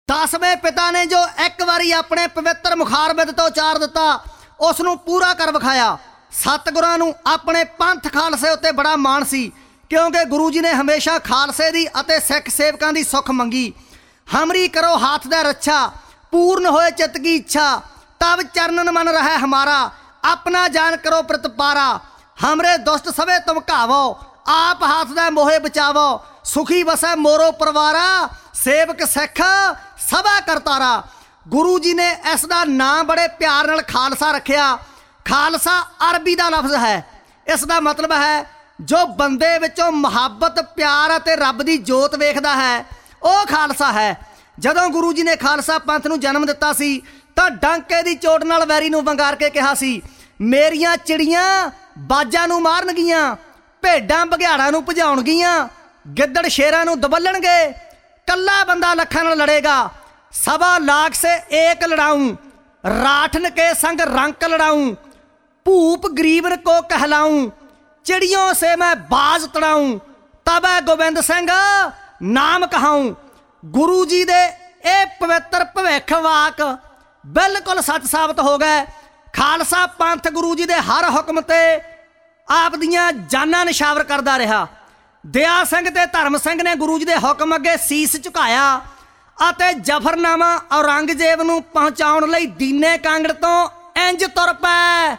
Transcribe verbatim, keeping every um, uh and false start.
दसवें पिता ने जो एक बारी अपने पवित्र मुखारबिंद तो उचार दिता उस नूं पूरा कर विखाया। सतगुरां नूं अपने पंथ खालसे उत्ते बड़ा माण सी, क्योंकि गुरु जी ने हमेशा खालसे दी अते सिख सेवकां दी सुख मंगी। हमरी करो हाथ दे रच्छा, पूर्ण होए चित की इच्छा, तब चरणन मन रहे हमारा, अपना जान करो प्रतिपारा। हमरे दुष्ट सवे तुम घावो, आप हाथ दे मोहे बचावो, सुखी वसै मोरो परवारा, सेवक सिख सभा करतारा। गुरु जी ने इसका नाम बड़े प्यार नाल खालसा रखिया। खालसा अरबी का लफ्ज है, इसका मतलब है जो बंदे विचों मुहब्बत प्यार अते रब दी जोत वेखदा है वह खालसा है। जदों गुरु जी ने खालसा पंथ नूं जन्म दिता सी तां डंके दी चोट नाल वैरी नूं वंगार के कहा सी, मेरियां चिड़ियां बाजां नूं मारनगियां, भेडां बघियाड़ां नूं भजाउणगियां, गिद्दड़ शेरां नूं दबल्लणगे, कल्ला बंदा लखां नाल लड़ेगा। सवा लाख से एक लड़ाऊं, राठन के संग रंक लड़ाऊं, भूप गरीबन को कहलाऊं, चिड़ियों से मैं बाज तड़ाऊं, तब गोबिंद सिंह नाम कहाऊं। गुरु जी दे ए पवित्र भविख वाक बिल्कुल सच साबित हो गए। खालसा पंथ गुरु जी दे हर हुक्म ते आप दियां जानां निछावर करदा रहा। दया सिंह ते धर्म सिंह ने गुरु जी दे हुक्म अगे सीस झुकाया अते जफरनामा औरंगजेब नूं पहुंचाउण लई दीने कांगड़ तो इंज तुर पए।